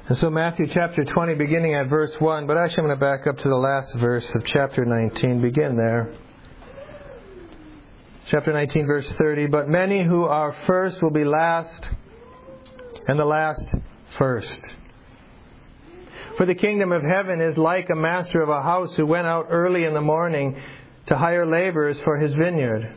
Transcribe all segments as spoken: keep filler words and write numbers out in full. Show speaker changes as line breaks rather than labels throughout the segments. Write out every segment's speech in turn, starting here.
And so Matthew chapter twenty, beginning at verse one, but actually I'm going to back up to the last verse of chapter nineteen. Begin there. Chapter nineteen, verse thirty, but many who are first will be last, and the last first. For the kingdom of heaven is like a master of a house who went out early in the morning to hire laborers for his vineyard.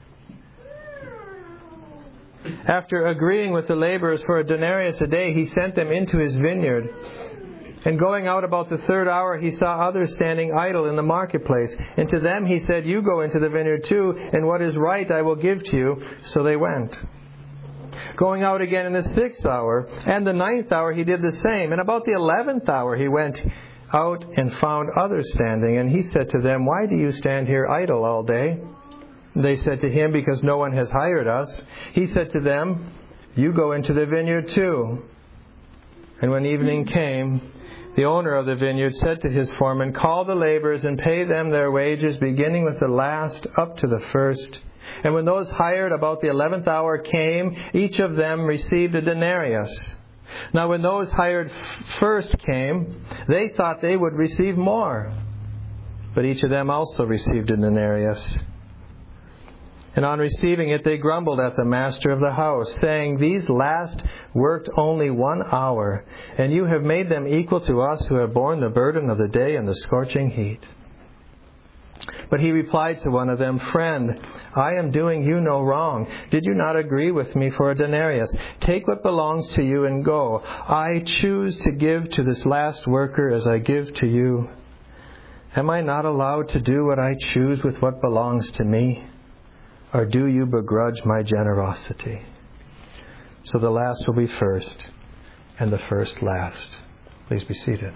After agreeing with the laborers for a denarius a day, he sent them into his vineyard. And going out about the third hour, he saw others standing idle in the marketplace. And to them he said, you go into the vineyard too, and what is right I will give to you. So they went. Going out again in the sixth hour, and the ninth hour he did the same. And about the eleventh hour he went out and found others standing. And he said to them, why do you stand here idle all day? They said to him, because no one has hired us. He said to them, you go into the vineyard too. And when evening came, the owner of the vineyard said to his foreman, call the laborers and pay them their wages, beginning with the last up to the first. And when those hired about the eleventh hour came, each of them received a denarius. Now when those hired first came, they thought they would receive more. But each of them also received a denarius. And on receiving it, they grumbled at the master of the house, saying, these last worked only one hour, and you have made them equal to us who have borne the burden of the day and the scorching heat. But he replied to one of them, friend, I am doing you no wrong. Did you not agree with me for a denarius? Take what belongs to you and go. I choose to give to this last worker as I give to you. Am I not allowed to do what I choose with what belongs to me? Or do you begrudge my generosity? So the last will be first, and the first last. Please be seated.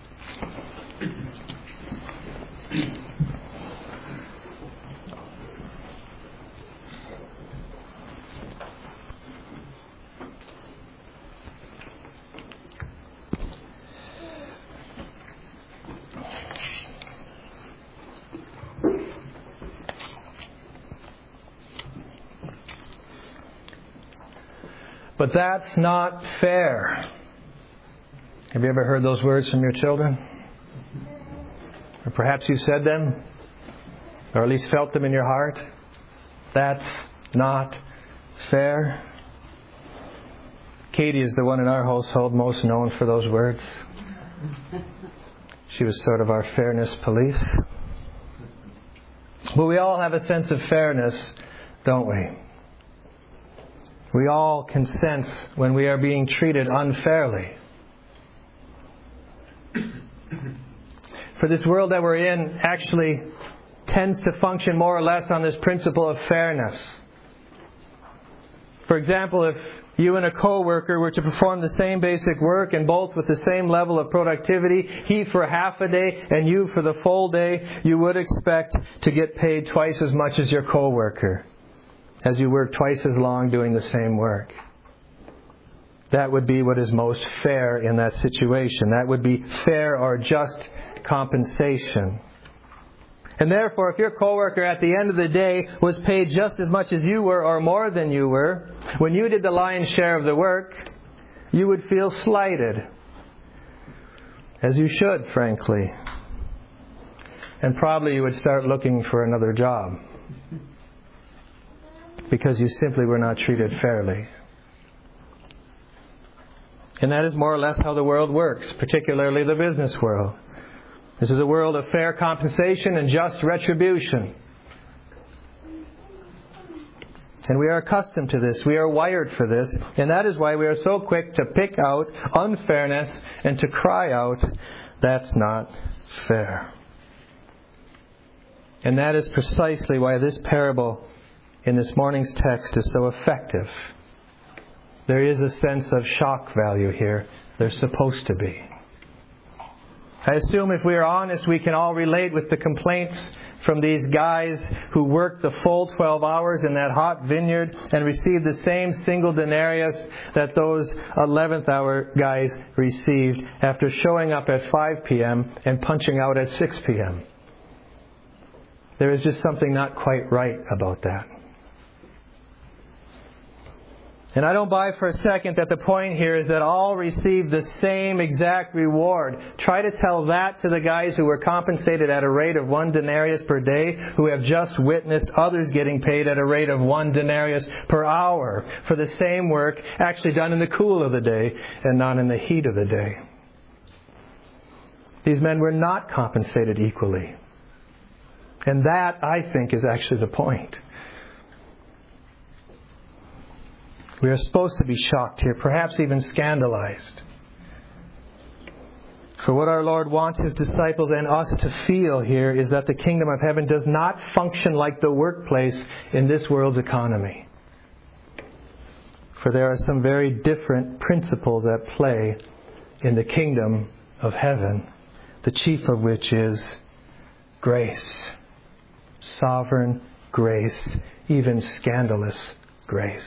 But that's not fair. Have you ever heard those words from your children? Or perhaps you said them, or at least felt them in your heart. That's not fair. Katie is the one in our household most known for those words. She was sort of our fairness police. But we all have a sense of fairness, don't we? We all can sense when we are being treated unfairly. For this world that we're in actually tends to function more or less on this principle of fairness. For example, if you and a co-worker were to perform the same basic work and both with the same level of productivity, he for half a day and you for the full day, you would expect to get paid twice as much as your co-worker, as you work twice as long doing the same work. That would be what is most fair in that situation. That would be fair or just compensation. And therefore, if your coworker at the end of the day was paid just as much as you were or more than you were, when you did the lion's share of the work, you would feel slighted. As you should, frankly. And probably you would start looking for another job, because you simply were not treated fairly. And that is more or less how the world works, particularly the business world. This is a world of fair compensation and just retribution. And we are accustomed to this. We are wired for this. And that is why we are so quick to pick out unfairness and to cry out, that's not fair. And that is precisely why this parable in this morning's text is so effective. There is a sense of shock value here. There's supposed to be. I assume if we are honest, we can all relate with the complaints from these guys who worked the full twelve hours in that hot vineyard and received the same single denarius that those eleventh hour guys received after showing up at five p.m. and punching out at six p.m. There is just something not quite right about that. And I don't buy for a second that the point here is that all receive the same exact reward. Try to tell that to the guys who were compensated at a rate of one denarius per day, who have just witnessed others getting paid at a rate of one denarius per hour for the same work actually done in the cool of the day and not in the heat of the day. These men were not compensated equally. And that, I think, is actually the point. We are supposed to be shocked here, perhaps even scandalized. For what our Lord wants His disciples and us to feel here is that the kingdom of heaven does not function like the workplace in this world's economy. For there are some very different principles at play in the kingdom of heaven, the chief of which is grace. Sovereign grace, even scandalous grace.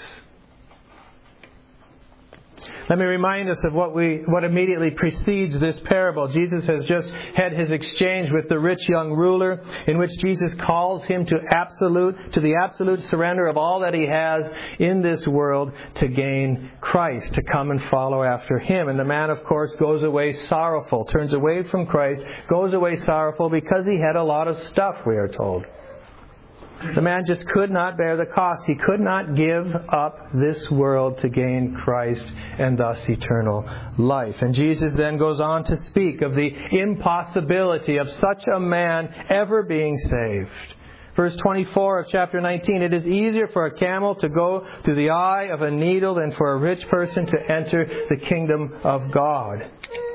Let me remind us of what we what immediately precedes this parable. Jesus has just had His exchange with the rich young ruler, in which Jesus calls him to absolute to the absolute surrender of all that he has in this world to gain Christ, to come and follow after Him. And the man, of course, goes away sorrowful, turns away from Christ, goes away sorrowful because he had a lot of stuff, we are told. The man just could not bear the cost. He could not give up this world to gain Christ and thus eternal life. And Jesus then goes on to speak of the impossibility of such a man ever being saved. Verse twenty-four of chapter nineteen, it is easier for a camel to go through the eye of a needle than for a rich person to enter the kingdom of God.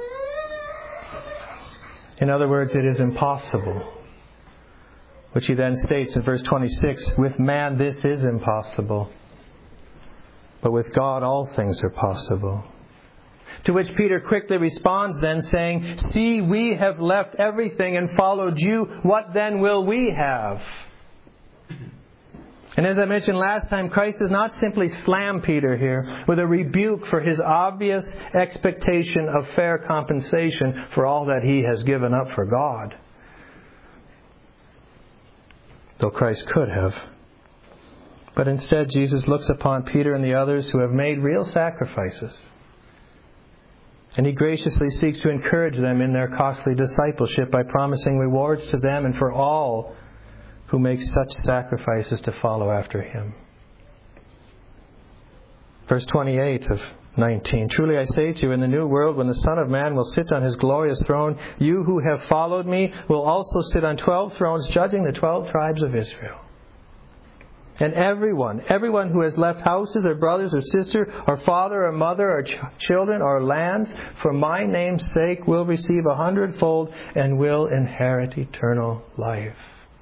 In other words, it is impossible. Which he then states in verse twenty-six, with man this is impossible, but with God all things are possible. To which Peter quickly responds then, saying, see, we have left everything and followed you. What then will we have? And as I mentioned last time, Christ does not simply slam Peter here with a rebuke for his obvious expectation of fair compensation for all that he has given up for God. Though Christ could have. But instead, Jesus looks upon Peter and the others who have made real sacrifices. And He graciously seeks to encourage them in their costly discipleship by promising rewards to them and for all who make such sacrifices to follow after Him. Verse twenty-eight of nineteen. Truly I say to you, in the new world, when the Son of Man will sit on His glorious throne, you who have followed me will also sit on twelve thrones, judging the twelve tribes of Israel. And everyone, everyone who has left houses or brothers or sister or father or mother or ch- children or lands for my name's sake will receive a hundredfold and will inherit eternal life.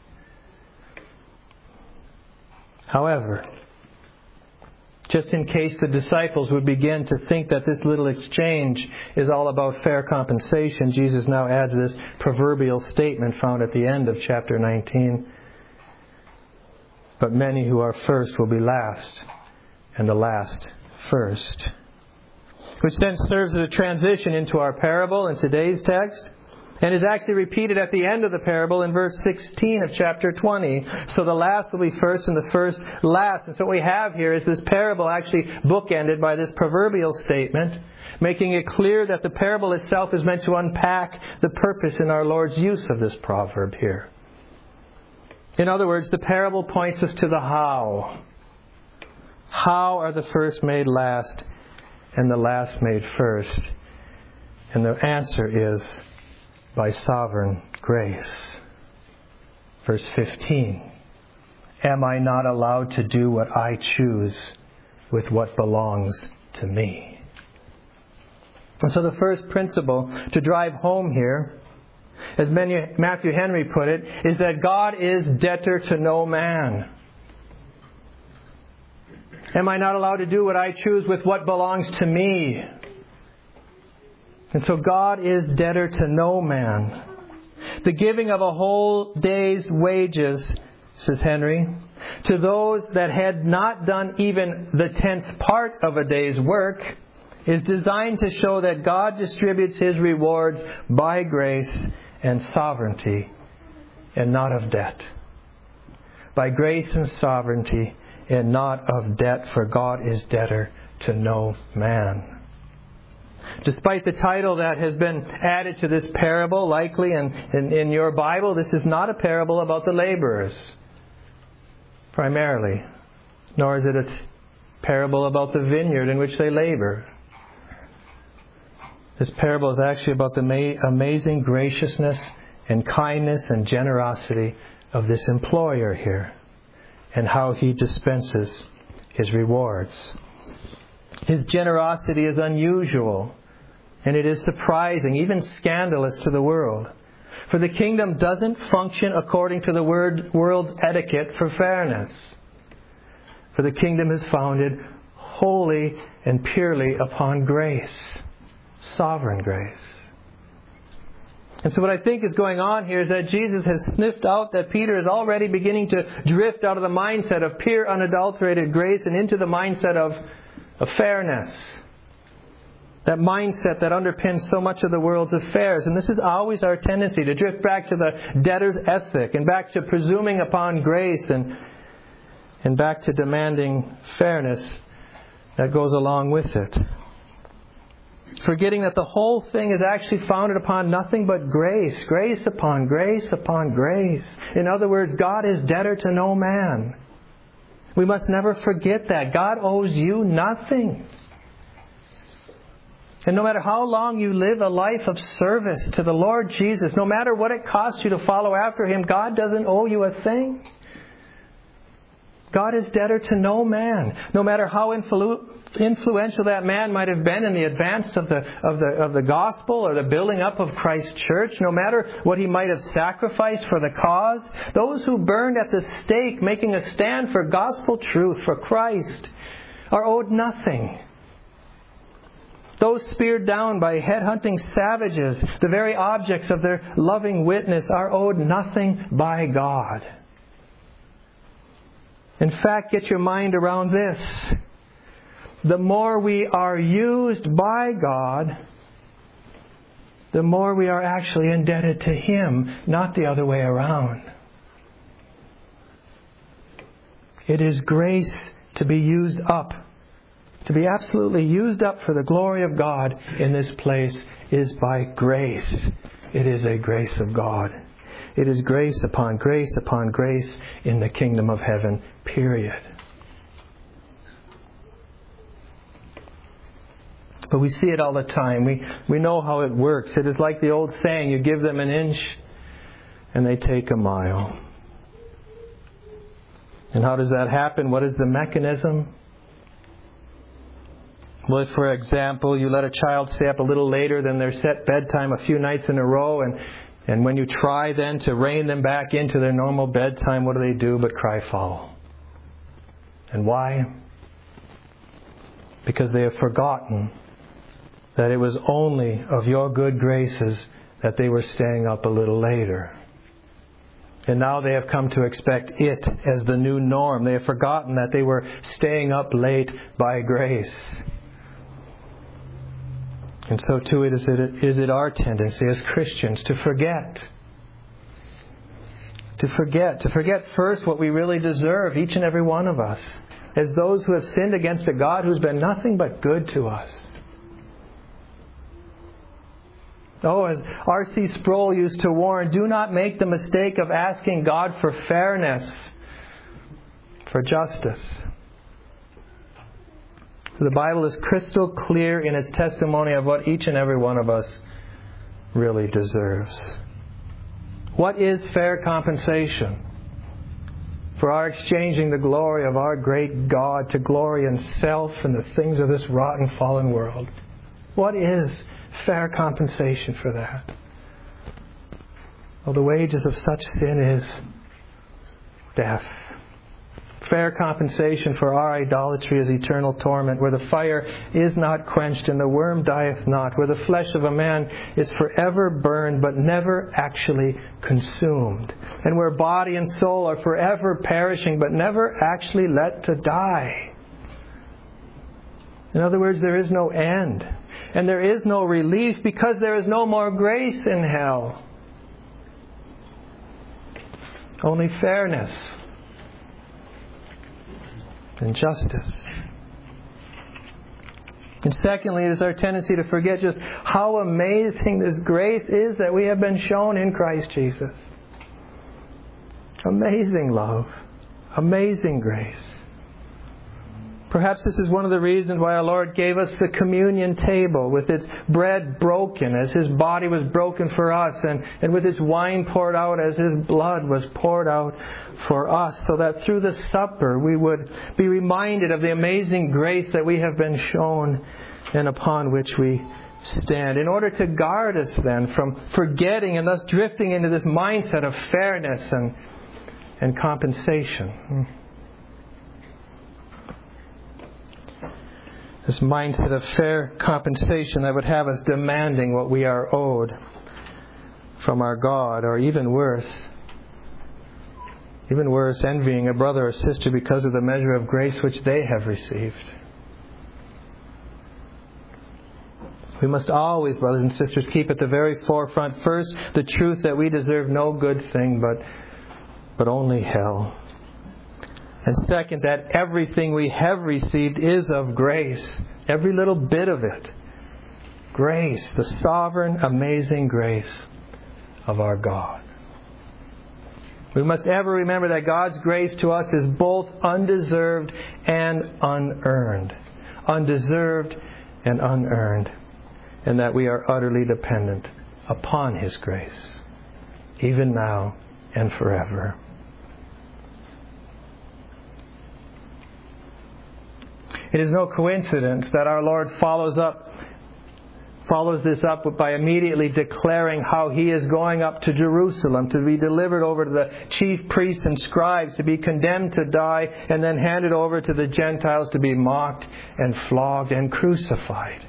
However, just in case the disciples would begin to think that this little exchange is all about fair compensation, Jesus now adds this proverbial statement found at the end of chapter nineteen. But many who are first will be last, and the last first. Which then serves as a transition into our parable in today's text, and is actually repeated at the end of the parable in verse sixteen of chapter twenty. So the last will be first and the first last. And so what we have here is this parable actually bookended by this proverbial statement, making it clear that the parable itself is meant to unpack the purpose in our Lord's use of this proverb here. In other words, the parable points us to the how. How are the first made last and the last made first? And the answer is by sovereign grace. Verse fifteen. Am I not allowed to do what I choose with what belongs to me? And so the first principle to drive home here, as Matthew Henry put it, is that God is debtor to no man. Am I not allowed to do what I choose with what belongs to me? And so God is debtor to no man. The giving of a whole day's wages, says Henry, to those that had not done even the tenth part of a day's work, is designed to show that God distributes His rewards by grace and sovereignty, and not of debt. By grace and sovereignty, and not of debt, for God is debtor to no man. Despite the title that has been added to this parable, likely in, in, in your Bible, this is not a parable about the laborers, primarily. Nor is it a parable about the vineyard in which they labor. This parable is actually about the ma- amazing graciousness and kindness and generosity of this employer here, and how he dispenses his rewards. His generosity is unusual, and it is surprising, even scandalous to the world. For the kingdom doesn't function according to the word, world's etiquette for fairness. For the kingdom is founded wholly and purely upon grace, sovereign grace. And so what I think is going on here is that Jesus has sniffed out that Peter is already beginning to drift out of the mindset of pure, unadulterated grace and into the mindset of, of fairness. That mindset that underpins so much of the world's affairs. And this is always our tendency, to drift back to the debtor's ethic and back to presuming upon grace and, and back to demanding fairness that goes along with it. Forgetting that the whole thing is actually founded upon nothing but grace. Grace upon grace upon grace. In other words, God is debtor to no man. We must never forget that. God owes you nothing. And no matter how long you live a life of service to the Lord Jesus, no matter what it costs you to follow after Him, God doesn't owe you a thing. God is debtor to no man. No matter how influ- influential that man might have been in the advance of the, of, the, of the gospel or the building up of Christ's church, no matter what he might have sacrificed for the cause, those who burned at the stake making a stand for gospel truth, for Christ, are owed nothing. Those speared down by headhunting savages, the very objects of their loving witness, are owed nothing by God. In fact, get your mind around this. The more we are used by God, the more we are actually indebted to Him, not the other way around. It is grace to be used up. To be absolutely used up for the glory of God in this place is by grace. It is a grace of God. It is grace upon grace upon grace in the kingdom of heaven, period. But we see it all the time. We, we know how it works. It is like the old saying, you give them an inch and they take a mile. And how does that happen? What is the mechanism? Well, if, for example, you let a child stay up a little later than their set bedtime a few nights in a row, and, and when you try then to rein them back into their normal bedtime, what do they do but cry foul? And why? Because they have forgotten that it was only of your good graces that they were staying up a little later. And now they have come to expect it as the new norm. They have forgotten that they were staying up late by grace. And so too it is it, is it our tendency as Christians to forget. To forget. To forget first what we really deserve, each and every one of us, as those who have sinned against a God who's been nothing but good to us. Oh, as R C Sproul used to warn, do not make the mistake of asking God for fairness, for justice. The Bible is crystal clear in its testimony of what each and every one of us really deserves. What is fair compensation for our exchanging the glory of our great God to glory in self and the things of this rotten, fallen world? What is fair compensation for that? Well, the wages of such sin is death. Fair compensation for our idolatry is eternal torment, where the fire is not quenched and the worm dieth not, where the flesh of a man is forever burned but never actually consumed, and where body and soul are forever perishing but never actually let to die. In other words, there is no end, and there is no relief because there is no more grace in hell. Only fairness and justice. And secondly, it is our tendency to forget just how amazing this grace is that we have been shown in Christ Jesus. Amazing love. Amazing grace. Perhaps this is one of the reasons why our Lord gave us the communion table with its bread broken as His body was broken for us, and, and with its wine poured out as His blood was poured out for us, so that through the supper we would be reminded of the amazing grace that we have been shown and upon which we stand. In order to guard us then from forgetting and thus drifting into this mindset of fairness and, and compensation. This mindset of fair compensation that would have us demanding what we are owed from our God, or even worse, even worse, envying a brother or sister because of the measure of grace which they have received. We must always, brothers and sisters, keep at the very forefront, first, the truth that we deserve no good thing but, but only hell. And second, that everything we have received is of grace. Every little bit of it. Grace, the sovereign, amazing grace of our God. We must ever remember that God's grace to us is both undeserved and unearned. Undeserved and unearned. And that we are utterly dependent upon His grace, even now and forever. It is no coincidence that our Lord follows up, follows this up by immediately declaring how He is going up to Jerusalem to be delivered over to the chief priests and scribes, to be condemned to die, and then handed over to the Gentiles to be mocked and flogged and crucified.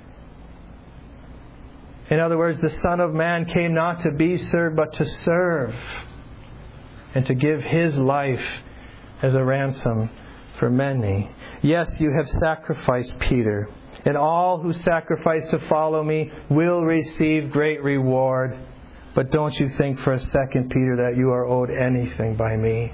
In other words, the Son of Man came not to be served, but to serve, and to give His life as a ransom for many. Yes, you have sacrificed Peter, and all who sacrifice to follow me will receive great reward. But don't you think for a second, Peter, that you are owed anything by me.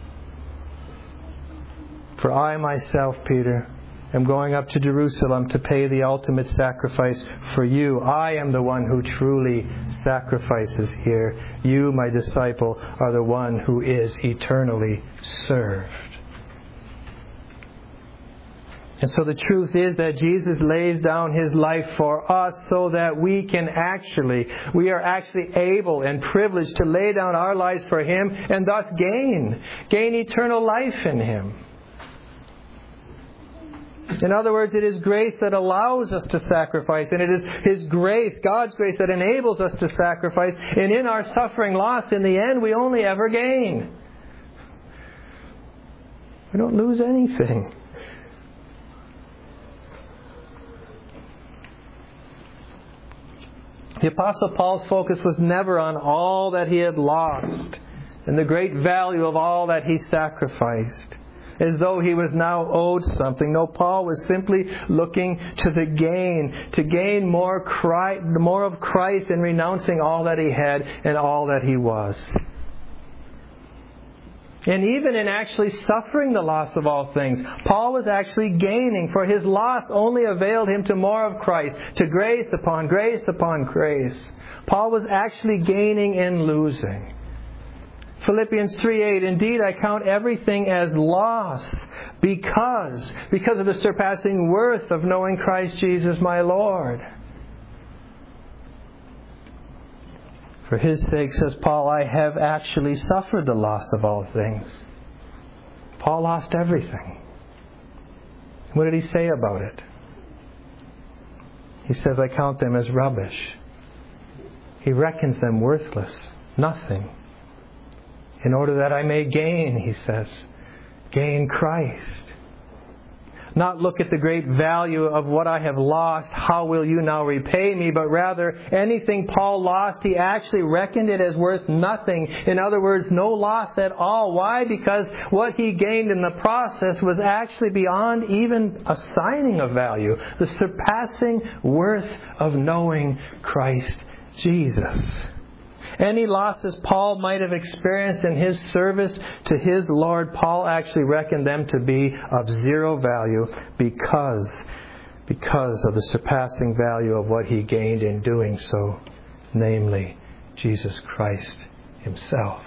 For I myself, Peter, am going up to Jerusalem to pay the ultimate sacrifice for you. I am the one who truly sacrifices here. You, my disciple, are the one who is eternally served. And so the truth is that Jesus lays down His life for us so that we can actually, we are actually able and privileged to lay down our lives for Him and thus gain, gain eternal life in Him. In other words, it is grace that allows us to sacrifice, and it is His grace, God's grace, that enables us to sacrifice. And in our suffering loss, in the end, we only ever gain. We don't lose anything. The Apostle Paul's focus was never on all that he had lost and the great value of all that he sacrificed, as though he was now owed something. No, Paul was simply looking to the gain, to gain more, Christ, more of Christ and renouncing all that he had and all that he was. And even in actually suffering the loss of all things, Paul was actually gaining, for his loss only availed him to more of Christ, to grace upon grace upon grace. Paul was actually gaining and losing. Philippians three eight, indeed I count everything as loss because, because of the surpassing worth of knowing Christ Jesus my Lord. For His sake, says Paul, I have actually suffered the loss of all things. Paul lost everything. What did he say about it? He says, I count them as rubbish. He reckons them worthless, nothing. In order that I may gain, he says, gain Christ. Not look at the great value of what I have lost, how will you now repay me, but rather anything Paul lost, he actually reckoned it as worth nothing. In other words, no loss at all. Why? Because what he gained in the process was actually beyond even assigning a value. The surpassing worth of knowing Christ Jesus. Any losses Paul might have experienced in his service to his Lord, Paul actually reckoned them to be of zero value because, because of the surpassing value of what He gained in doing so, namely Jesus Christ Himself.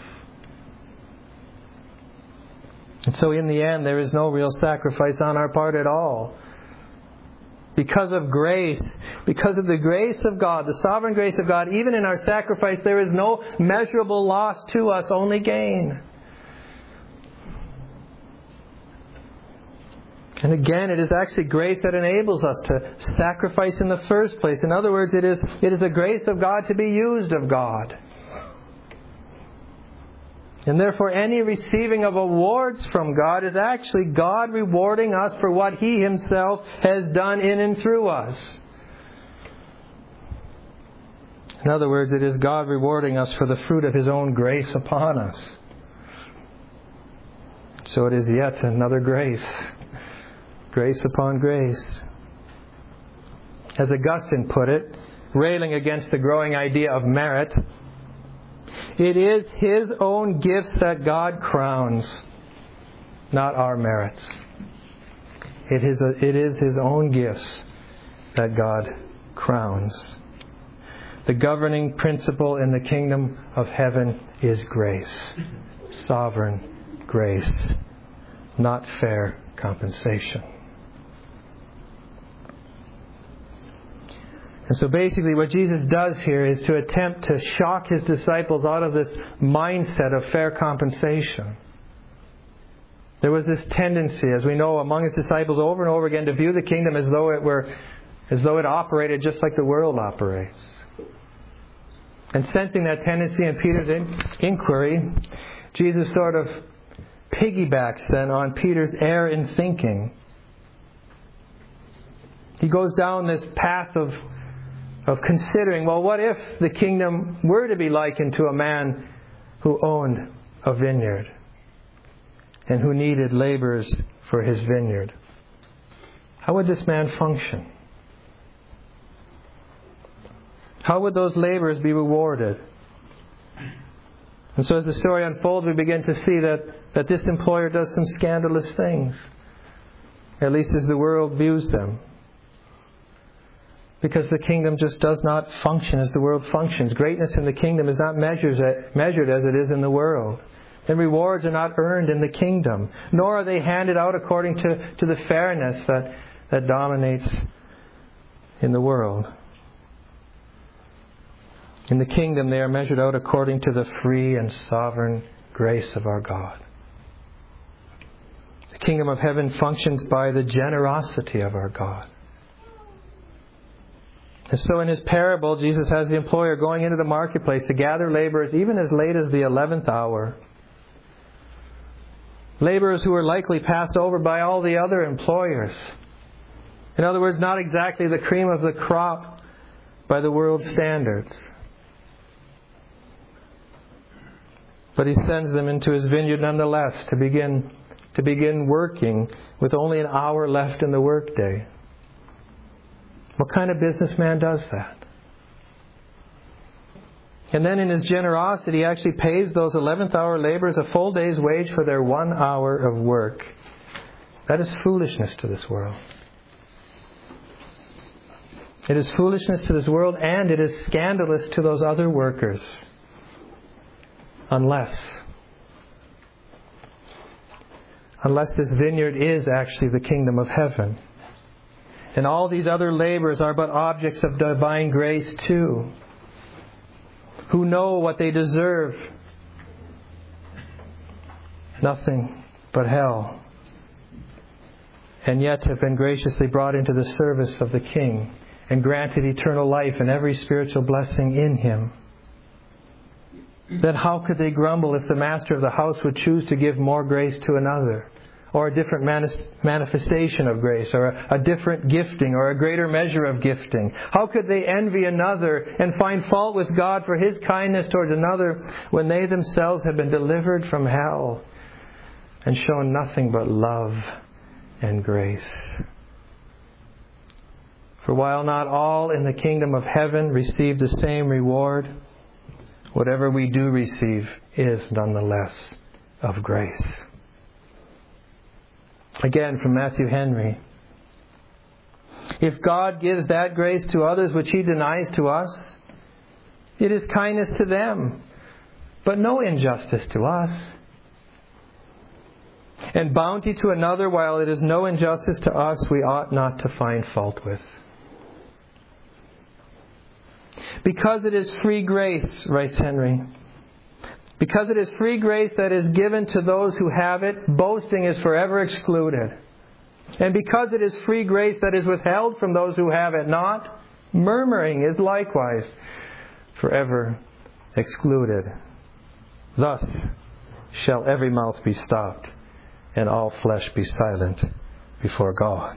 And so in the end, there is no real sacrifice on our part at all. Because of grace, because of the grace of God, the sovereign grace of God, even in our sacrifice, there is no measurable loss to us, only gain. And again, it is actually grace that enables us to sacrifice in the first place. In other words, it is, it is the grace of God to be used of God. And therefore, any receiving of awards from God is actually God rewarding us for what He Himself has done in and through us. In other words, it is God rewarding us for the fruit of His own grace upon us. So it is yet another grace. Grace upon grace. As Augustine put it, railing against the growing idea of merit, it is His own gifts that God crowns, not our merits. It is, a, it is His own gifts that God crowns. The governing principle in the kingdom of heaven is grace. Sovereign grace, not fair compensation. And so basically what Jesus does here is to attempt to shock His disciples out of this mindset of fair compensation. There was this tendency, as we know, among His disciples over and over again to view the kingdom as though it were, as though it operated just like the world operates. And sensing that tendency in Peter's in- inquiry, Jesus sort of piggybacks then on Peter's error in thinking. He goes down this path of of considering, well, what if the kingdom were to be likened to a man who owned a vineyard and who needed laborers for his vineyard? How would this man function? How would those laborers be rewarded? And so as the story unfolds, we begin to see that, that this employer does some scandalous things, at least as the world views them. Because the kingdom just does not function as the world functions. Greatness in the kingdom is not measured as it is in the world. And rewards are not earned in the kingdom. Nor are they handed out according to, to the fairness that, that dominates in the world. In the kingdom, they are measured out according to the free and sovereign grace of our God. The kingdom of heaven functions by the generosity of our God. And so in His parable, Jesus has the employer going into the marketplace to gather laborers even as late as the eleventh hour. Laborers who were likely passed over by all the other employers. In other words, not exactly the cream of the crop by the world's standards. But He sends them into His vineyard nonetheless to begin, to begin working with only an hour left in the workday. What kind of businessman does that? And then in His generosity, He actually pays those eleventh hour laborers a full day's wage for their one hour of work. That is foolishness to this world. It is foolishness to this world, and it is scandalous to those other workers. Unless, unless this vineyard is actually the kingdom of heaven. And all these other laborers are but objects of divine grace too, who know what they deserve. Nothing but hell. And yet have been graciously brought into the service of the King and granted eternal life and every spiritual blessing in Him. Then how could they grumble if the master of the house would choose to give more grace to another? Or a different manifestation of grace, or a, a different gifting, or a greater measure of gifting? How could they envy another and find fault with God for His kindness towards another when they themselves have been delivered from hell and shown nothing but love and grace? For while not all in the kingdom of heaven receive the same reward, whatever we do receive is nonetheless of grace. Again, from Matthew Henry. If God gives that grace to others which He denies to us, it is kindness to them, but no injustice to us. And bounty to another, while it is no injustice to us, we ought not to find fault with. Because it is free grace, writes Henry, because it is free grace that is given to those who have it, boasting is forever excluded. And because it is free grace that is withheld from those who have it not, murmuring is likewise forever excluded. Thus shall every mouth be stopped, and all flesh be silent before God.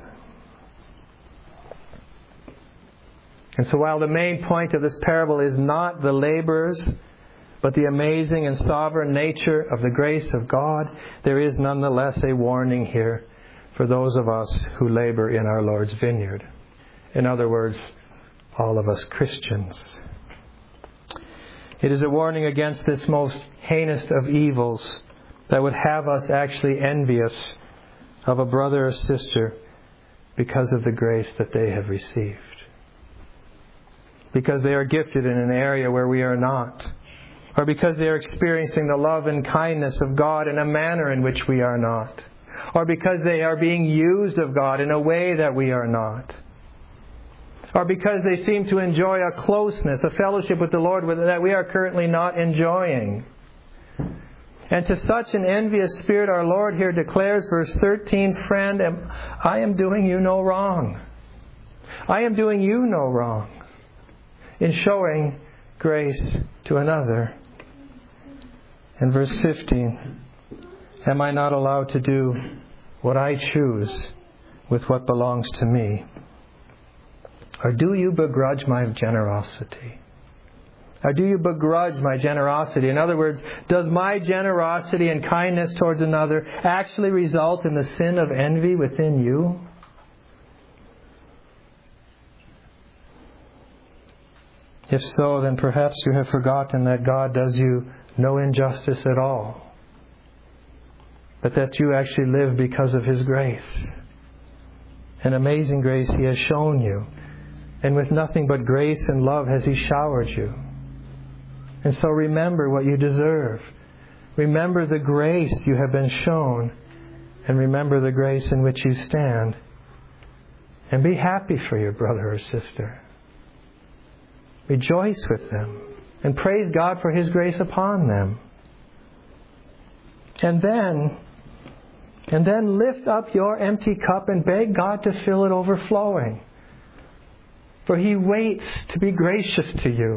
And so while the main point of this parable is not the laborers, but the amazing and sovereign nature of the grace of God, there is nonetheless a warning here for those of us who labor in our Lord's vineyard. In other words, all of us Christians. It is a warning against this most heinous of evils that would have us actually envious of a brother or sister because of the grace that they have received. Because they are gifted in an area where we are not. Or because they are experiencing the love and kindness of God in a manner in which we are not. Or because they are being used of God in a way that we are not. Or because they seem to enjoy a closeness, a fellowship with the Lord that we are currently not enjoying. And to such an envious spirit, our Lord here declares, verse thirteen, friend, I am doing you no wrong. I am doing you no wrong in showing grace to another. And verse fifteen, am I not allowed to do what I choose with what belongs to me? Or do you begrudge my generosity? Or do you begrudge my generosity? In other words, does my generosity and kindness towards another actually result in the sin of envy within you? If so, then perhaps you have forgotten that God does you no injustice at all, but that you actually live because of His grace. An amazing grace He has shown you, and with nothing but grace and love has He showered you. And so remember what you deserve. Remember the grace you have been shown, and remember the grace in which you stand. And be happy for your brother or sister. Rejoice with them and praise God for His grace upon them. And then, and then lift up your empty cup and beg God to fill it overflowing. For He waits to be gracious to you.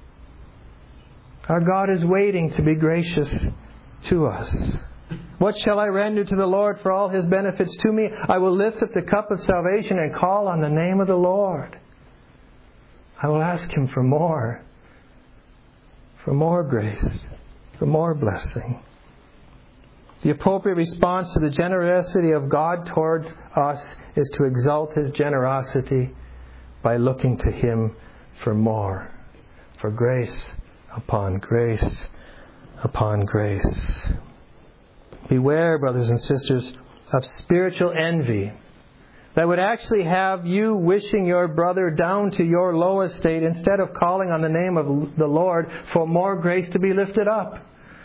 Our God is waiting to be gracious to us. What shall I render to the Lord for all His benefits to me? I will lift up the cup of salvation and call on the name of the Lord. I will ask Him for more, for more grace, for more blessing. The appropriate response to the generosity of God towards us is to exalt His generosity by looking to Him for more, for grace upon grace upon grace. Beware, brothers and sisters, of spiritual envy that would actually have you wishing your brother down to your low estate instead of calling on the name of the Lord for more grace to be lifted up.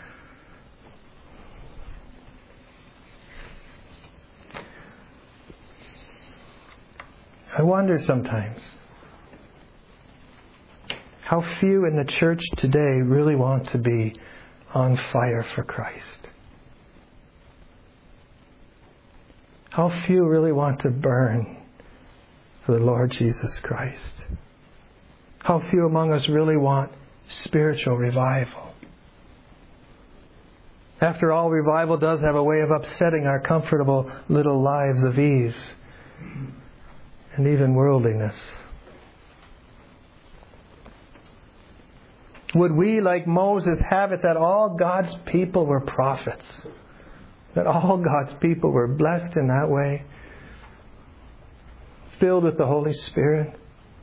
I wonder sometimes how few in the church today really want to be on fire for Christ. How few really want to burn for the Lord Jesus Christ. How few among us really want spiritual revival. After all, revival does have a way of upsetting our comfortable little lives of ease and even worldliness. Would we, like Moses, have it that all God's people were prophets? That all God's people were blessed in that way? Filled with the Holy Spirit?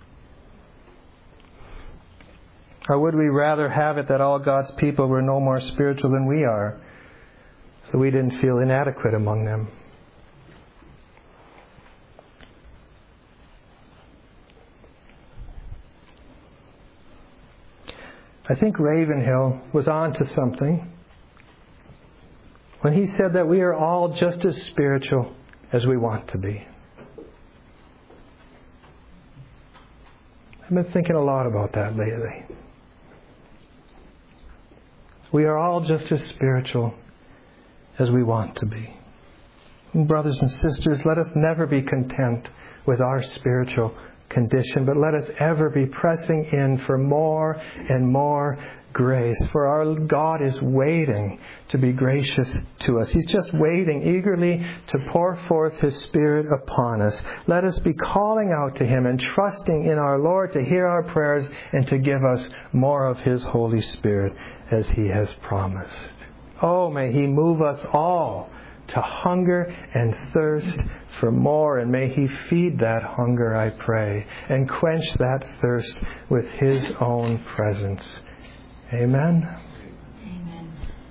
Or would we rather have it that all God's people were no more spiritual than we are, so we didn't feel inadequate among them? I think Ravenhill was on to something when he said that we are all just as spiritual as we want to be. I've been thinking a lot about that lately. We are all just as spiritual as we want to be. And brothers and sisters, let us never be content with our spiritual condition, but let us ever be pressing in for more and more grace. For our God is waiting to be gracious to us. He's just waiting eagerly to pour forth His Spirit upon us. Let us be calling out to Him and trusting in our Lord to hear our prayers and to give us more of His Holy Spirit as He has promised. Oh, may He move us all to hunger and thirst for more, and may He feed that hunger, I pray, and quench that thirst with His own presence. Amen.